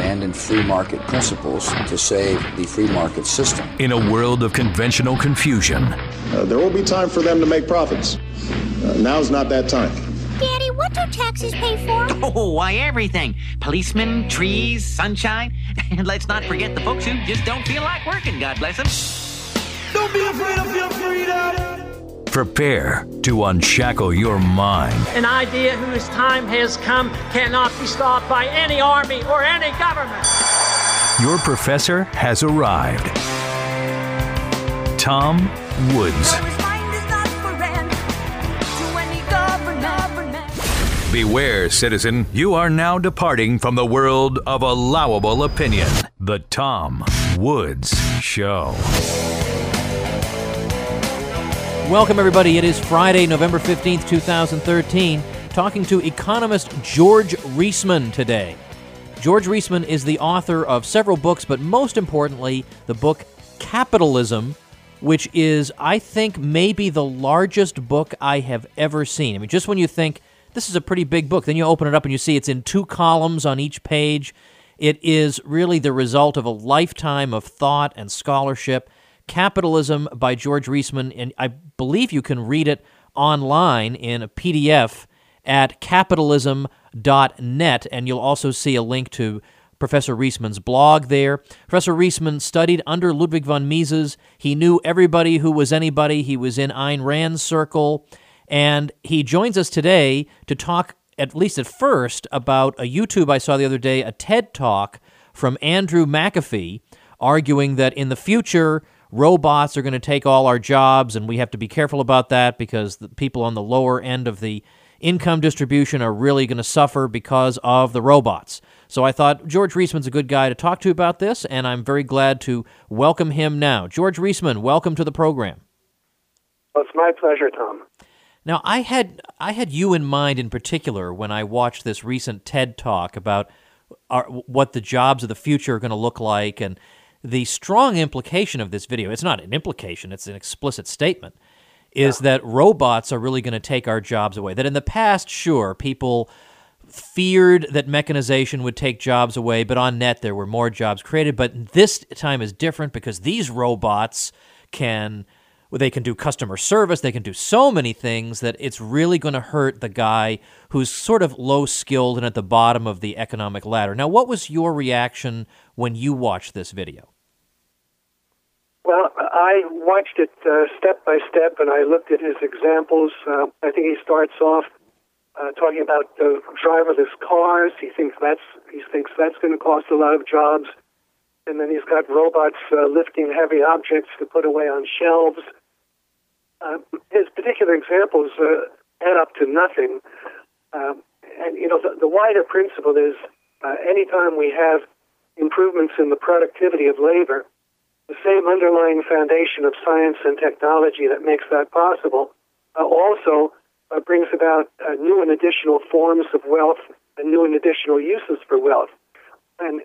and in free market principles to save the free market system. In a world of conventional confusion, there will be time for them to make profits. Now's not that time. Daddy, what do taxes pay for? Oh, why, everything. Policemen, trees, sunshine. And let's not forget the folks who just don't feel like working, God bless them. Don't be afraid of your freedom. prepare to unshackle your mind. An idea whose time has come cannot be stopped by any army or any government. Your professor has arrived. Tom Woods. Beware, citizen, you are now departing from the world of allowable opinion. The Tom Woods Show. Welcome, everybody. It is Friday, November 15th, 2013. Talking to economist George Reisman today. George Reisman is the author of several books, but most importantly, the book Capitalism, which is, I think, maybe the largest book I have ever seen. I mean, just when you think, this is a pretty big book, then you open it up and you see it's in 2 columns on each page. It is really the result of a lifetime of thought and scholarship. Capitalism by George Reisman, and I believe you can read it online in a PDF at capitalism.net, and you'll also see a link to Professor Reisman's blog there. Professor Reisman studied under Ludwig von Mises. He knew everybody who was anybody. He was in Ayn Rand's circle. And he joins us today to talk, at least at first, about a YouTube I saw the other day, a TED Talk from Andrew McAfee, arguing that in the future, robots are going to take all our jobs, and we have to be careful about that because the people on the lower end of the income distribution are really going to suffer because of the robots. So I thought George Reisman's a good guy to talk to about this, and I'm very glad to welcome him now. George Reisman, welcome to the program. Well, it's my pleasure, Tom. Now, I had you in mind in particular when I watched this recent TED Talk about what the jobs of the future are going to look like, and the strong implication of this video, it's not an implication, it's an explicit statement, is that robots are really going to take our jobs away. That in the past, sure, people feared that mechanization would take jobs away, but on net there were more jobs created. But this time is different because these robots can do customer service, they can do so many things that it's really going to hurt the guy who's sort of low-skilled and at the bottom of the economic ladder. Now, what was your reaction when you watched this video? Well, I watched it step by step, and I looked at his examples. I think he starts off talking about driverless cars. He thinks that's going to cost a lot of jobs. And then he's got robots lifting heavy objects to put away on shelves. His particular examples add up to nothing. And, you know, the wider principle is anytime we have improvements in the productivity of labor, the same underlying foundation of science and technology that makes that possible also brings about new and additional forms of wealth and new and additional uses for wealth. And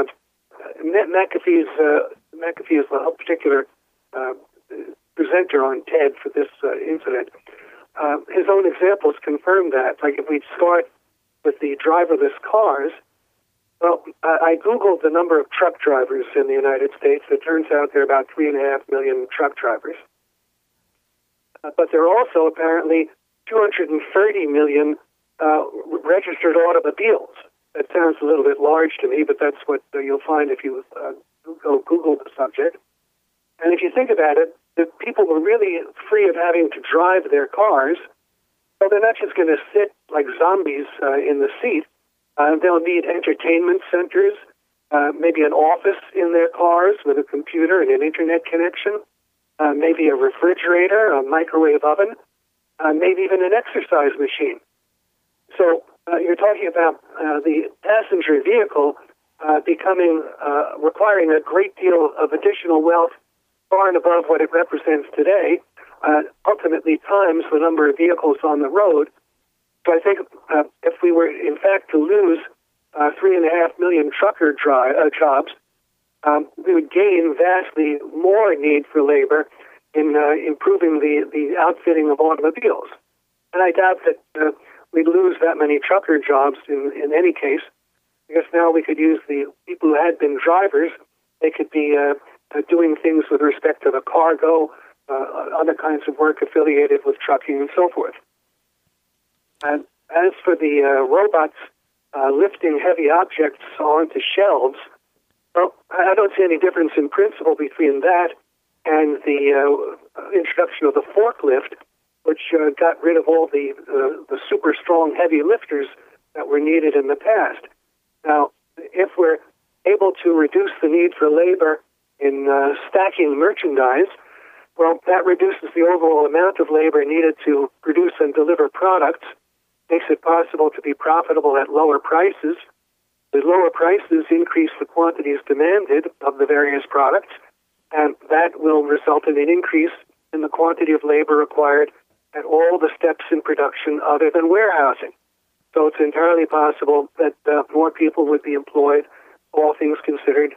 McAfee is the particular presenter on TED for this incident. His own examples confirm that. Like if we start with the driverless cars, well, I Googled the number of truck drivers in the United States. It turns out there are about 3.5 million truck drivers. But there are also apparently 230 million registered automobiles. That sounds a little bit large to me, but that's what you'll find if you go Google the subject. And if you think about it, if people were really free of having to drive their cars, well, they're not just going to sit like zombies in the seat. They'll need entertainment centers, maybe an office in their cars with a computer and an internet connection, maybe a refrigerator, a microwave oven, maybe even an exercise machine. So you're talking about the passenger vehicle requiring a great deal of additional wealth far and above what it represents today, ultimately times the number of vehicles on the road. So I think if we were, in fact, to lose 3.5 million trucker jobs, we would gain vastly more need for labor in improving the outfitting of automobiles. And I doubt that we'd lose that many trucker jobs in any case. because now we could use the people who had been drivers. They could be doing things with respect to the cargo, other kinds of work affiliated with trucking and so forth. And as for the robots lifting heavy objects onto shelves, well, I don't see any difference in principle between that and the introduction of the forklift, which got rid of all the super strong heavy lifters that were needed in the past. Now, if we're able to reduce the need for labor in stacking merchandise, well, that reduces the overall amount of labor needed to produce and deliver products, makes it possible to be profitable at lower prices. The lower prices increase the quantities demanded of the various products, and that will result in an increase in the quantity of labor required at all the steps in production other than warehousing. So it's entirely possible that more people would be employed, all things considered,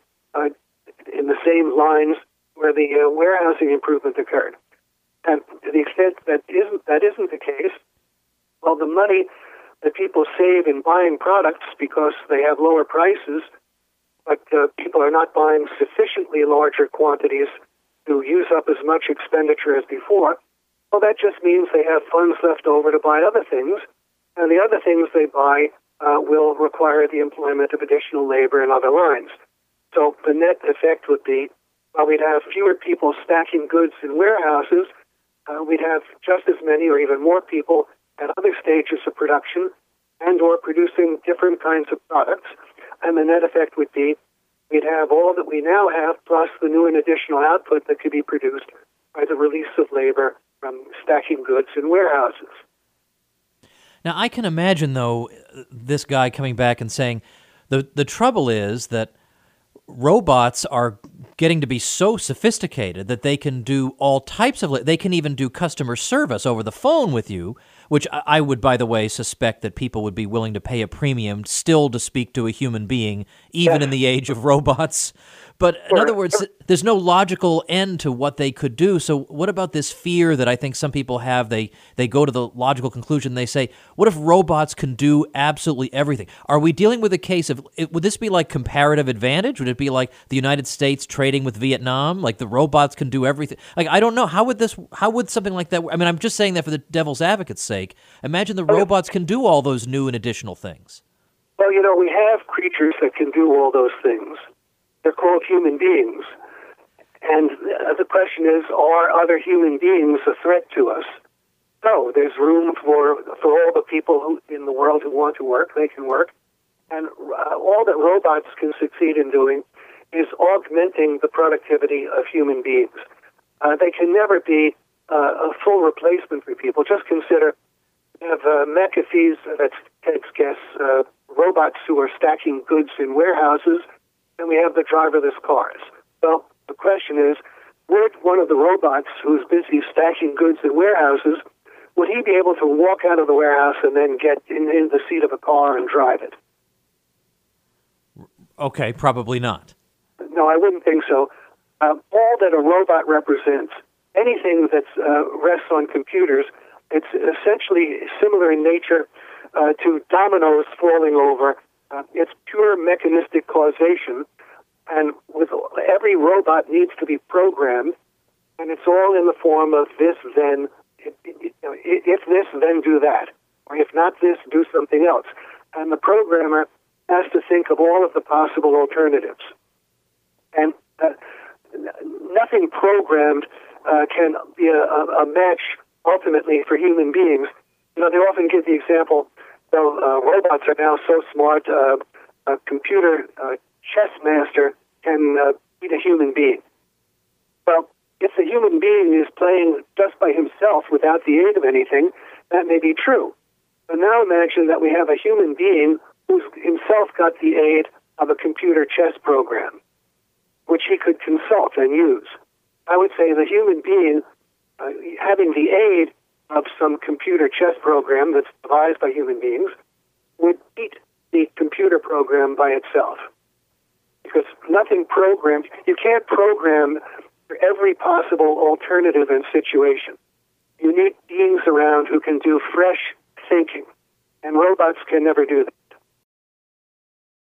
in the same lines where the warehousing improvement occurred. And to the extent that isn't the case, well, the money that people save in buying products because they have lower prices, but people are not buying sufficiently larger quantities to use up as much expenditure as before, well, that just means they have funds left over to buy other things, and the other things they buy will require the employment of additional labor in other lines. So the net effect would be, while we'd have fewer people stacking goods in warehouses, we'd have just as many or even more people at other stages of production and or producing different kinds of products. And the net effect would be we'd have all that we now have plus the new and additional output that could be produced by the release of labor from stacking goods in warehouses. Now, I can imagine, though, this guy coming back and saying the trouble is that robots are getting to be so sophisticated that they can do all types of... They can even do customer service over the phone with you, which I would, by the way, suspect that people would be willing to pay a premium still to speak to a human being, even in the age of robots. But in other words, there's no logical end to what they could do. So what about this fear that I think some people have? They go to the logical conclusion. They say, what if robots can do absolutely everything? Are we dealing with a case of, would this be like comparative advantage? Would it be like the United States trading with Vietnam? Like the robots can do everything? Like, I don't know. How would something like that, I mean, I'm just saying that for the devil's advocate's sake. Imagine the robots can do all those new and additional things. Well, we have creatures that can do all those things. They're called human beings. And the question is, are other human beings a threat to us? No, there's room for all the people in the world who want to work, they can work. And all that robots can succeed in doing is augmenting the productivity of human beings. They can never be a full replacement for people. Just consider, you have McAfee's, that's Ted's guess, robots who are stacking goods in warehouses, and we have the driverless cars. Well, the question is, would one of the robots who's busy stacking goods in warehouses, would he be able to walk out of the warehouse and then get in the seat of a car and drive it? Okay, probably not. No, I wouldn't think so. All that a robot represents, anything that rests on computers, it's essentially similar in nature to dominoes falling over. It's pure mechanistic causation, and with every robot needs to be programmed, and it's all in the form of this, then, if this, then do that, or if not this, do something else. And the programmer has to think of all of the possible alternatives. And nothing programmed can be a match, ultimately, for human beings. They often give the example, robots are now so smart, a computer chess master can beat a human being. Well, if the human being is playing just by himself without the aid of anything, that may be true. But now imagine that we have a human being who's himself got the aid of a computer chess program, which he could consult and use. I would say the human being, having the aid of some computer chess program that's devised by human beings, would beat the computer program by itself. Because nothing programmed, you can't program for every possible alternative and situation. You need beings around who can do fresh thinking, and robots can never do that.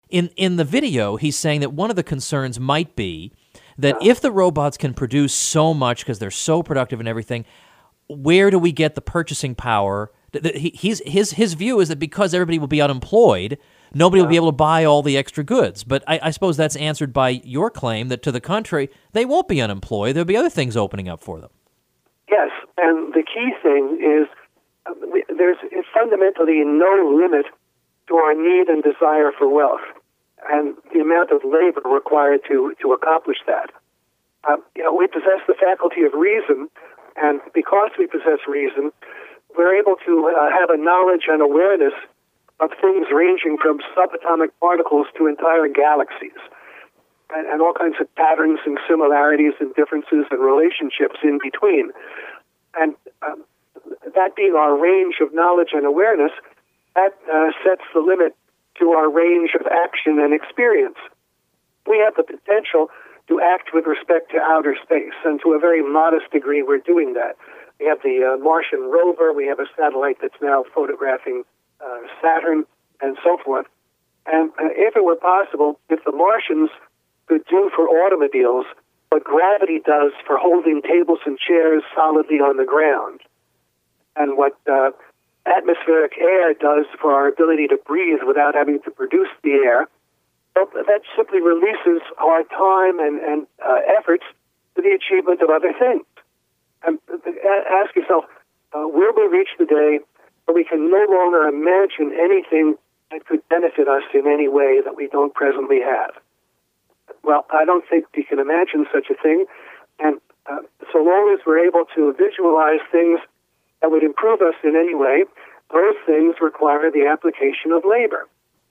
In the video, he's saying that one of the concerns might be that if the robots can produce so much because they're so productive and everything, where do we get the purchasing power? His view is that because everybody will be unemployed, nobody will be able to buy all the extra goods. But I suppose that's answered by your claim that, to the contrary, they won't be unemployed. There'll be other things opening up for them. Yes, and the key thing is there's fundamentally no limit to our need and desire for wealth and the amount of labor required to accomplish that. We possess the faculty of reason, and because we possess reason, we're able to have a knowledge and awareness of things ranging from subatomic particles to entire galaxies, and all kinds of patterns and similarities and differences and relationships in between. And that being our range of knowledge and awareness, that sets the limit to our range of action and experience. We have the potential to act with respect to outer space, and to a very modest degree we're doing that. We have the Martian rover, we have a satellite that's now photographing Saturn, and so forth. And if it were possible, if the Martians could do for automobiles what gravity does for holding tables and chairs solidly on the ground, and what atmospheric air does for our ability to breathe without having to produce the air, well, that simply releases our time and efforts to the achievement of other things. And ask yourself, will we reach the day where we can no longer imagine anything that could benefit us in any way that we don't presently have? Well, I don't think we can imagine such a thing, and so long as we're able to visualize things that would improve us in any way, those things require the application of labor.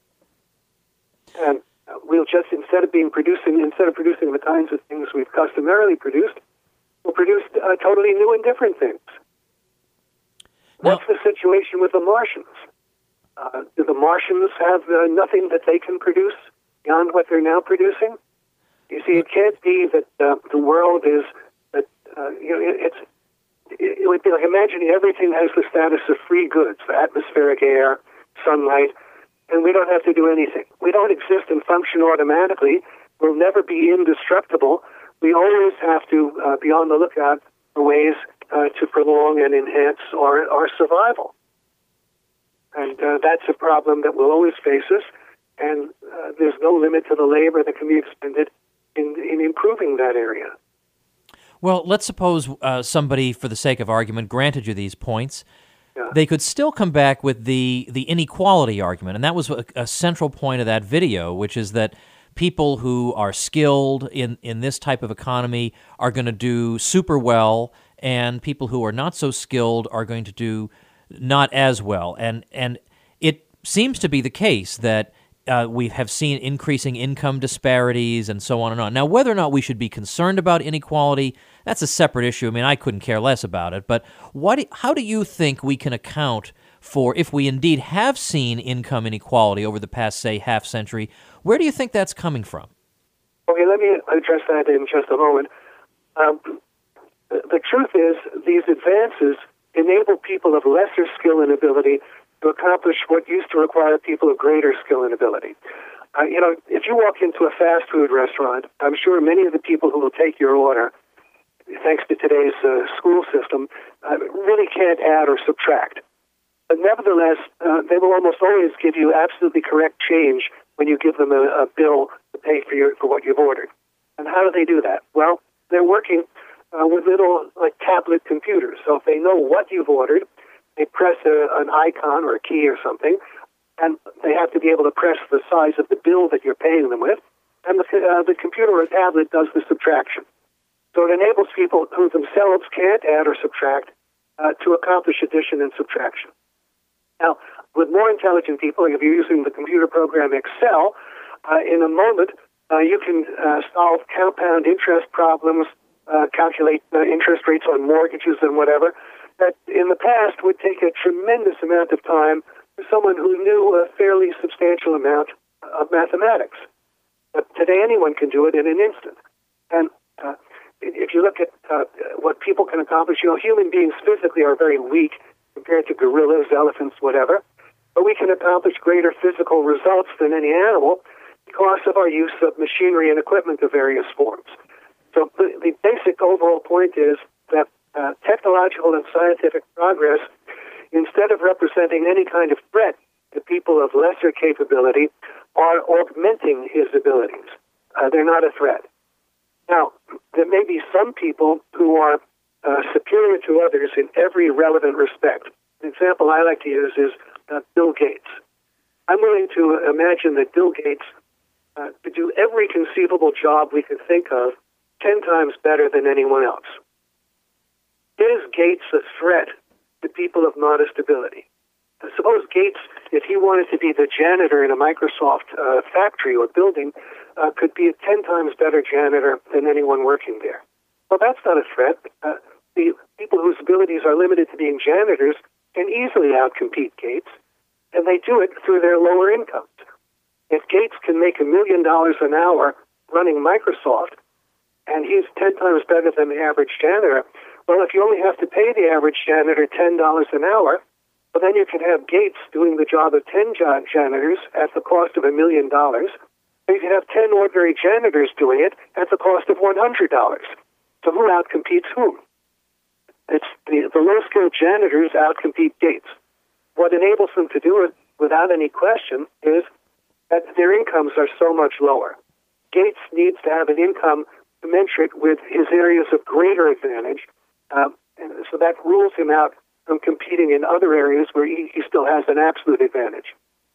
And we'll just, instead of producing the kinds of things we've customarily produced, we'll produce totally new and different things. What's the situation with the Martians? Do the Martians have nothing that they can produce beyond what they're now producing? You see, it can't be that the world is that it would be like imagining everything has the status of free goods, atmospheric air, sunlight, and we don't have to do anything. We don't exist and function automatically. We'll never be indestructible. We always have to be on the lookout for ways to prolong and enhance our survival. And that's a problem that will always face us, and there's no limit to the labor that can be expended in improving that area. Well, let's suppose somebody, for the sake of argument, granted you these points. Yeah. They could still come back with the inequality argument, and that was a central point of that video, which is that people who are skilled in this type of economy are going to do super well, and people who are not so skilled are going to do not as well. And it seems to be the case that we have seen increasing income disparities and so on and on. Now, whether or not we should be concerned about inequality, that's a separate issue. I mean, I couldn't care less about it. But how do you think we can account for, if we indeed have seen income inequality over the past, say, half century, where do you think that's coming from? Okay, let me address that in just a moment. The truth is, these advances enable people of lesser skill and ability to accomplish what used to require people of greater skill and ability. If you walk into a fast food restaurant, I'm sure many of the people who will take your order, thanks to today's school system, really can't add or subtract. But nevertheless, they will almost always give you absolutely correct change when you give them a bill to pay for what you've ordered. And how do they do that? Well, they're working with little tablet computers. So if they know what you've ordered, they press an icon or a key or something, and they have to be able to press the size of the bill that you're paying them with, and the computer or tablet does the subtraction. So it enables people who themselves can't add or subtract to accomplish addition and subtraction. Now, with more intelligent people, like if you're using the computer program Excel, in a moment you can solve compound interest problems, calculate interest rates on mortgages and whatever, that in the past would take a tremendous amount of time for someone who knew a fairly substantial amount of mathematics. But today anyone can do it in an instant. And if you look at what people can accomplish, human beings physically are very weak compared to gorillas, elephants, whatever, but we can accomplish greater physical results than any animal because of our use of machinery and equipment of various forms. So the basic overall point is that technological and scientific progress, instead of representing any kind of threat to people of lesser capability, are augmenting his abilities. They're not a threat. Now, there may be some people who are superior to others in every relevant respect. An example I like to use is Bill Gates. I'm willing to imagine that Bill Gates could do every conceivable job we could think of 10 times better than anyone else. Is Gates a threat to people of modest ability? Suppose Gates, if he wanted to be the janitor in a Microsoft factory or building, could be a 10 times better janitor than anyone working there. Well, that's not a threat. The people whose abilities are limited to being janitors can easily outcompete Gates, and they do it through their lower incomes. If Gates can make $1 million an hour running Microsoft, and he's 10 times better than the average janitor, well, if you only have to pay the average janitor $10 an hour, well, then you can have Gates doing the job of 10 janitors at the cost of $1 million. You can have 10 ordinary janitors doing it at the cost of $100. So who outcompetes whom? It's the low-skilled janitors outcompete Gates. What enables them to do it without any question is that their incomes are so much lower. Gates needs to have an income commensurate with his areas of greater advantage, and so that rules him out from competing in other areas where he still has an absolute advantage.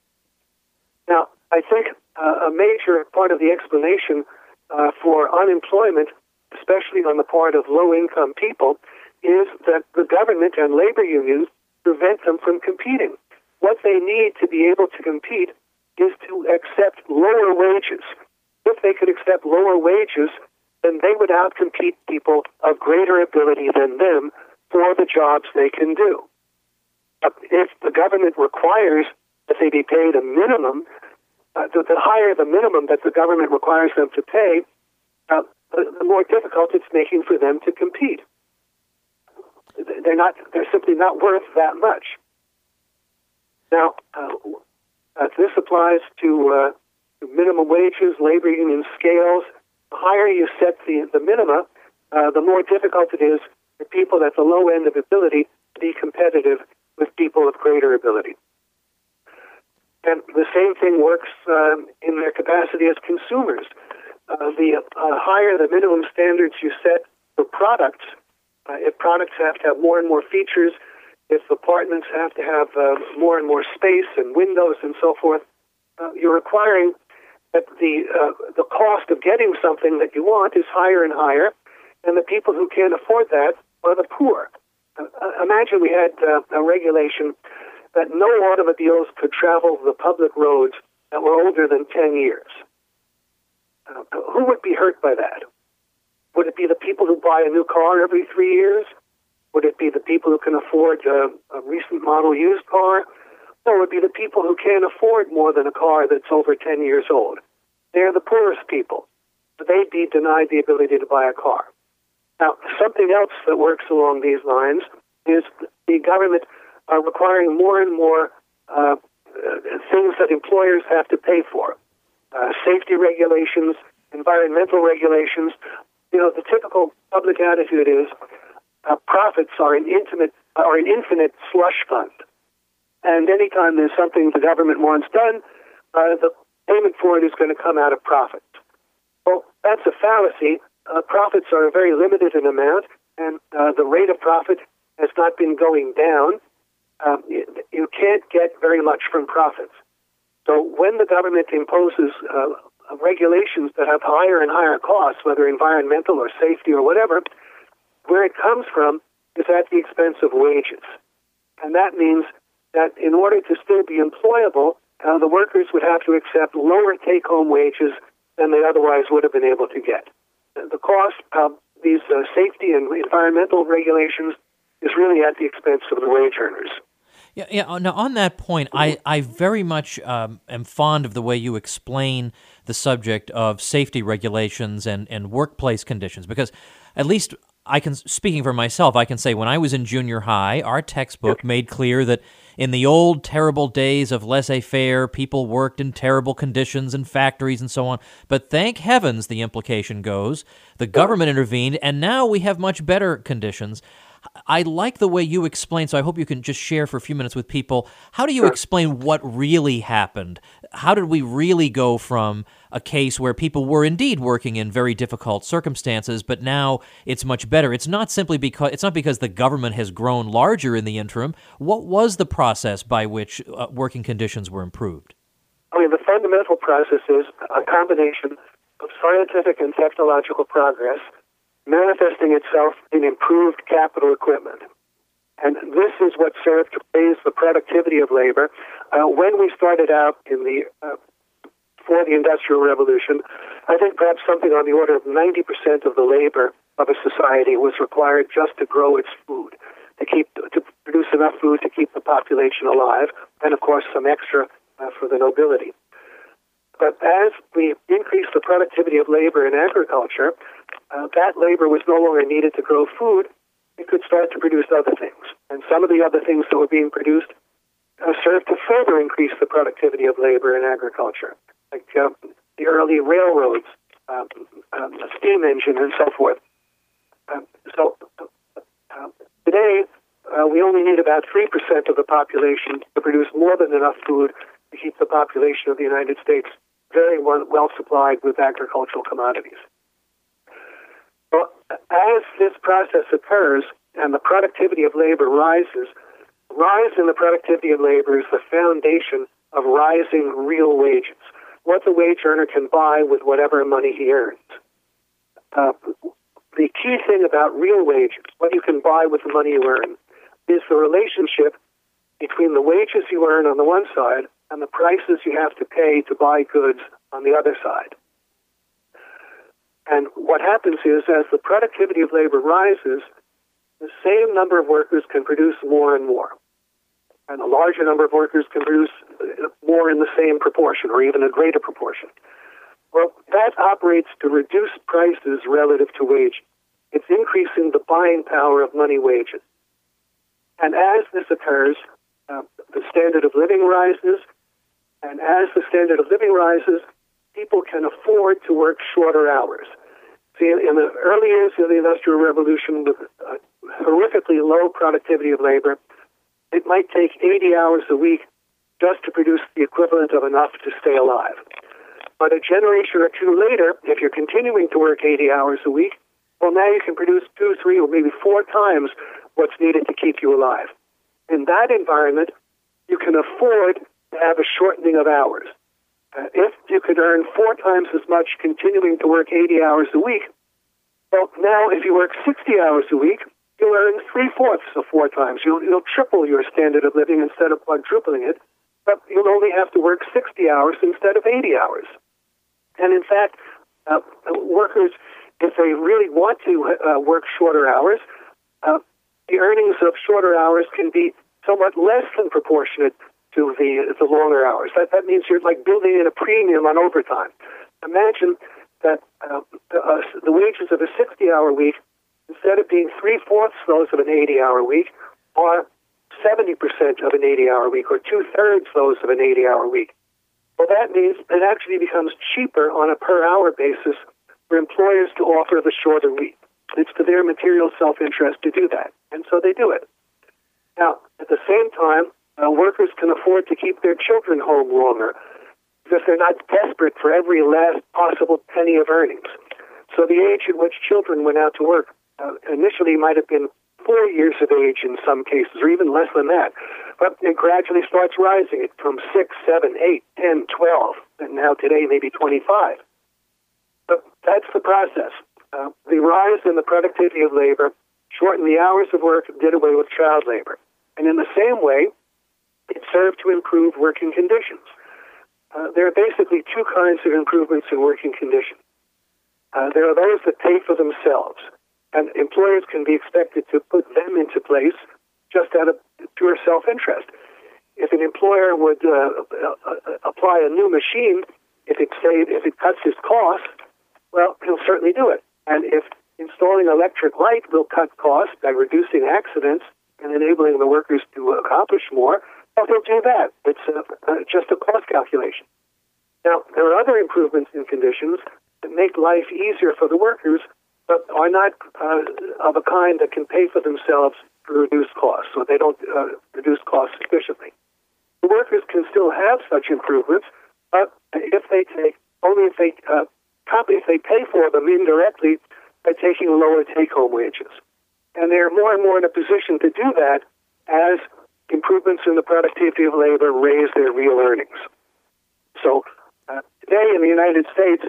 Now, I think a major part of the explanation for unemployment, especially on the part of low-income people, is that the government and labor unions prevent them from competing. What they need to be able to compete is to accept lower wages. If they could accept lower wages, then they would outcompete people of greater ability than them for the jobs they can do. If the government requires that they be paid a minimum, the higher the minimum that the government requires them to pay, the more difficult it's making for them to compete. They're simply not worth that much. Now, this applies to minimum wages, labor union scales. The higher you set the minima, the more difficult it is for people at the low end of ability to be competitive with people of greater ability. And the same thing works in their capacity as consumers. The higher the minimum standards you set for products, if products have to have more and more features, if apartments have to have more and more space and windows and so forth, you're requiring that the cost of getting something that you want is higher and higher, and the people who can't afford that are the poor. Imagine we had a regulation that no automobiles could travel the public roads that were older than 10 years. Who would be hurt by that? Would it be the people who buy a new car every 3 years? Would it be the people who can afford a recent model used car? No, it would be the people who can't afford more than a car that's over 10 years old. They're the poorest people. They'd be denied the ability to buy a car. Now, something else that works along these lines is the government requiring more and more things that employers have to pay for. Safety regulations, environmental regulations. You know, the typical public attitude is profits are an infinite slush fund. And anytime there's something the government wants done, the payment for it is going to come out of profits. Well, that's a fallacy. Profits are very limited in amount, and the rate of profit has not been going down. You can't get very much from profits. So when the government imposes regulations that have higher and higher costs, whether environmental or safety or whatever, where it comes from is at the expense of wages. And that means that in order to still be employable, the workers would have to accept lower take-home wages than they otherwise would have been able to get. The cost of these safety and environmental regulations is really at the expense of the wage earners. Yeah. Now, on that point, I very much am fond of the way you explain the subject of safety regulations and workplace conditions, because at least speaking for myself, I can say when I was in junior high, our textbook made clear that in the old terrible days of laissez-faire, people worked in terrible conditions in factories and so on. But thank heavens, the implication goes, the government intervened, and now we have much better conditions. I like the way you explain, so I hope you can just share for a few minutes with people. How do you explain what really happened? How did we really go from a case where people were indeed working in very difficult circumstances, but now it's much better? It's not because the government has grown larger in the interim. What was the process by which working conditions were improved? I mean, the fundamental process is a combination of scientific and technological progress manifesting itself in improved capital equipment. And this is what served to raise the productivity of labor. When we started out for the Industrial Revolution, I think perhaps something on the order of 90% of the labor of a society was required just to grow its food, to produce enough food to keep the population alive, and of course some extra for the nobility. But as we increased the productivity of labor in agriculture, that labor was no longer needed to grow food. It could start to produce other things. And some of the other things that were being produced served to further increase the productivity of labor in agriculture, like the early railroads, the steam engine, and so forth. Today, we only need about 3% of the population to produce more than enough food to keep the population of the United States very well supplied with agricultural commodities. Well, as this process occurs and the productivity of labor rises, rise in the productivity of labor is the foundation of rising real wages, what the wage earner can buy with whatever money he earns. The key thing about real wages, what you can buy with the money you earn, is the relationship between the wages you earn on the one side and the prices you have to pay to buy goods on the other side. And what happens is, as the productivity of labor rises, the same number of workers can produce more and more. And a larger number of workers can produce more in the same proportion, or even a greater proportion. Well, that operates to reduce prices relative to wages. It's increasing the buying power of money wages. And as this occurs, the standard of living rises, and as the standard of living rises, people can afford to work shorter hours. See, in the early years of the Industrial Revolution, with horrifically low productivity of labor, it might take 80 hours a week just to produce the equivalent of enough to stay alive. But a generation or two later, if you're continuing to work 80 hours a week, well, now you can produce 2, 3, or maybe 4 times what's needed to keep you alive. In that environment, you can afford to have a shortening of hours. If you could earn 4 times as much continuing to work 80 hours a week, well, now if you work 60 hours a week, you'll earn 3/4 of 4 times. You'll triple your standard of living instead of quadrupling it, but you'll only have to work 60 hours instead of 80 hours. And in fact, workers, if they really want to work shorter hours, the earnings of shorter hours can be somewhat less than proportionate to the longer hours. That means you're like building in a premium on overtime. Imagine that the wages of a 60-hour week, instead of being 3/4 those of an 80-hour week, are 70% of an 80-hour week, or 2/3 those of an 80-hour week. Well, that means it actually becomes cheaper on a per-hour basis for employers to offer the shorter week. It's to their material self-interest to do that, and so they do it. Now, at the same time, workers can afford to keep their children home longer because they're not desperate for every last possible penny of earnings. So the age at which children went out to work initially might have been 4 years of age in some cases, or even less than that. But it gradually starts rising from 6, 7, 8, 10, 12, and now today maybe 25. But that's the process. The rise in the productivity of labor shortened the hours of work, did away with child labor. And in the same way, it served to improve working conditions. There are basically 2 kinds of improvements in working conditions. There are those that pay for themselves, and employers can be expected to put them into place just out of pure self-interest. If an employer would apply a new machine, if it cuts his costs, well, he'll certainly do it. And if installing electric light will cut costs by reducing accidents and enabling the workers to accomplish more, well, they'll do that. It's just a cost calculation. Now, there are other improvements in conditions that make life easier for the workers, but are not of a kind that can pay for themselves to reduce costs, so they don't reduce costs sufficiently. The workers can still have such improvements, but if they pay for them indirectly by taking lower take-home wages. And they're more and more in a position to do that as improvements in the productivity of labor raise their real earnings. So today in the United States,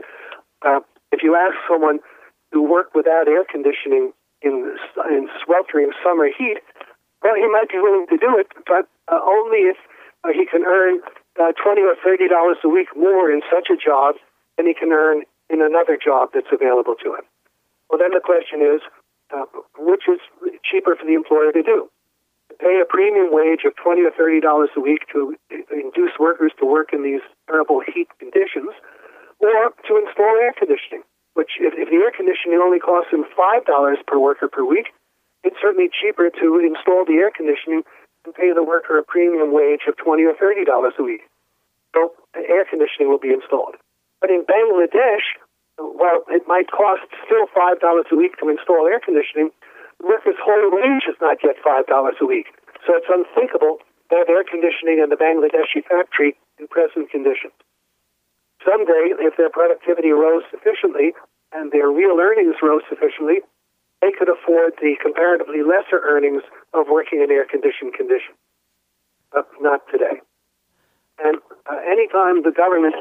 if you ask someone to work without air conditioning in sweltering summer heat, well, he might be willing to do it, but only if he can earn $20 or $30 a week more in such a job than he can earn in another job that's available to him. Well, then the question is, which is cheaper for the employer to do? To pay a premium wage of $20 or $30 a week to induce workers to work in these terrible heat conditions, or to install air conditioning, which if the air conditioning only costs him $5 per worker per week, it's certainly cheaper to install the air conditioning and pay the worker a premium wage of $20 or $30 a week. So air conditioning will be installed. But in Bangladesh, while it might cost still $5 a week to install air conditioning, the worker's whole wage is not yet $5 a week. So it's unthinkable to have air conditioning in the Bangladeshi factory in present conditions. Someday, if their productivity rose sufficiently and their real earnings rose sufficiently, they could afford the comparatively lesser earnings of working in air-conditioned conditions. But not today. And anytime the government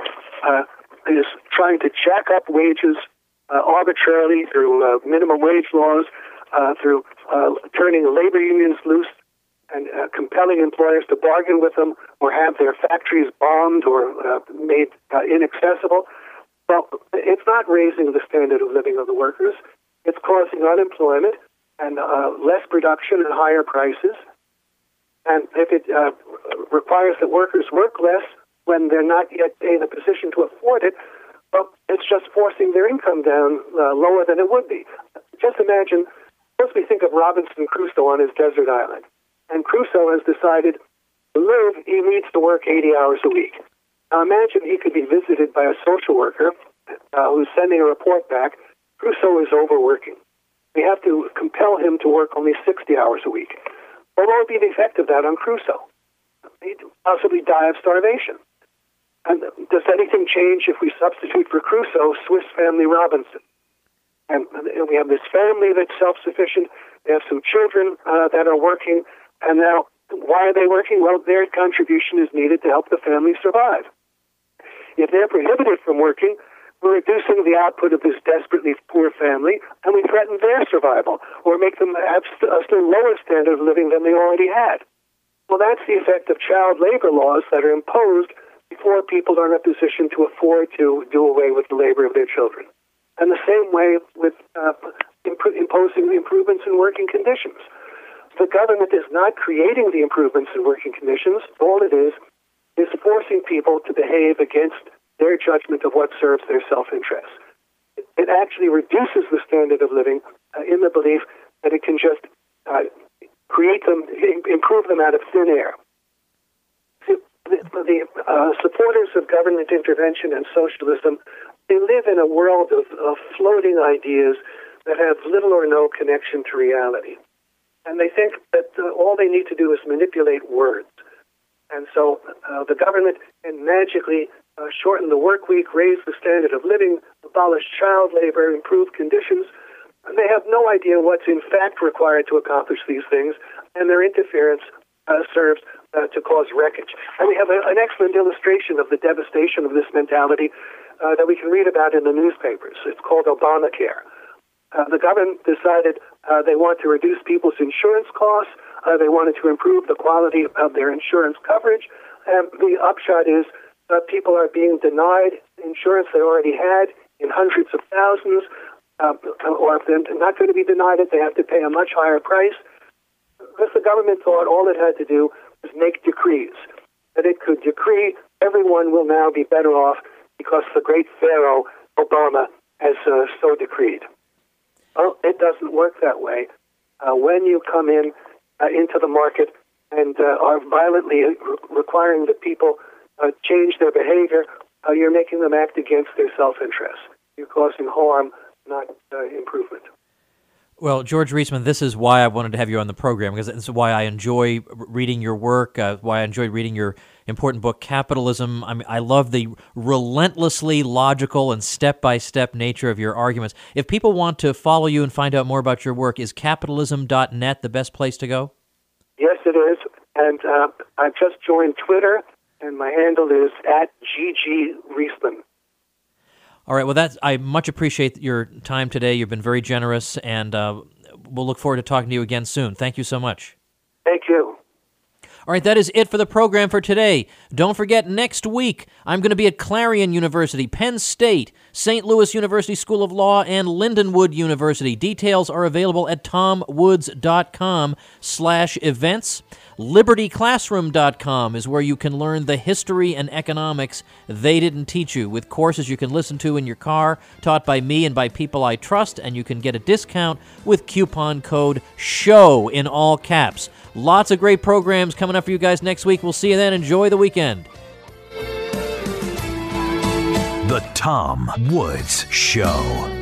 is trying to jack up wages arbitrarily through minimum wage laws, through turning labor unions loose and compelling employers to bargain with them or have their factories bombed or made inaccessible, well, it's not raising the standard of living of the workers. It's causing unemployment and less production and higher prices. And if it requires that workers work less when they're not yet in a position to afford it, well, it's just forcing their income down lower than it would be. Just imagine, suppose we think of Robinson Crusoe on his desert island. And Crusoe has decided to live, he needs to work 80 hours a week. Now imagine he could be visited by a social worker who's sending a report back. Crusoe is overworking. We have to compel him to work only 60 hours a week. What would be the effect of that on Crusoe? He'd possibly die of starvation. And does anything change if we substitute for Crusoe Swiss Family Robinson? And we have this family that's self-sufficient. They have some children that are working. And now, why are they working? Well, their contribution is needed to help the family survive. If they're prohibited from working, we're reducing the output of this desperately poor family, and we threaten their survival, or make them have a still lower standard of living than they already had. Well, that's the effect of child labor laws that are imposed before people are in a position to afford to do away with the labor of their children. And the same way with imposing the improvements in working conditions. The government is not creating the improvements in working conditions. All it is forcing people to behave against their judgment of what serves their self-interest. It actually reduces the standard of living in the belief that it can just create them, improve them out of thin air. The supporters of government intervention and socialism, they live in a world of floating ideas that have little or no connection to reality. And they think that all they need to do is manipulate words. And so the government can magically shorten the work week, raise the standard of living, abolish child labor, improve conditions. And they have no idea what's in fact required to accomplish these things, and their interference serves to cause wreckage. And we have an excellent illustration of the devastation of this mentality that we can read about in the newspapers. It's called Obamacare. The government decided they want to reduce people's insurance costs. They wanted to improve the quality of their insurance coverage. And the upshot is people are being denied insurance they already had in hundreds of thousands. Or if they're not going to be denied it, they have to pay a much higher price. Because the government thought all it had to do was make decrees. That it could decree everyone will now be better off because the great Pharaoh, Obama, has so decreed. Well, it doesn't work that way. When you come into the market and are violently requiring that people change their behavior, you're making them act against their self-interest. You're causing harm, not improvement. Well, George Reisman, this is why I wanted to have you on the program, because this is why I enjoy reading your work, why I enjoy reading your important book, Capitalism. I mean, I love the relentlessly logical and step-by-step nature of your arguments. If people want to follow you and find out more about your work, is capitalism.net the best place to go? Yes, it is. And I've just joined Twitter, and my handle is @GGReisman. All right, well, I much appreciate your time today. You've been very generous, and we'll look forward to talking to you again soon. Thank you so much. Thank you. All right, that is it for the program for today. Don't forget, next week, I'm going to be at Clarion University, Penn State, St. Louis University School of Law, and Lindenwood University. Details are available at tomwoods.com/events. LibertyClassroom.com is where you can learn the history and economics they didn't teach you, with courses you can listen to in your car, taught by me and by people I trust, and you can get a discount with coupon code SHOW in all caps. Lots of great programs coming up for you guys next week. We'll see you then. Enjoy the weekend. The Tom Woods Show.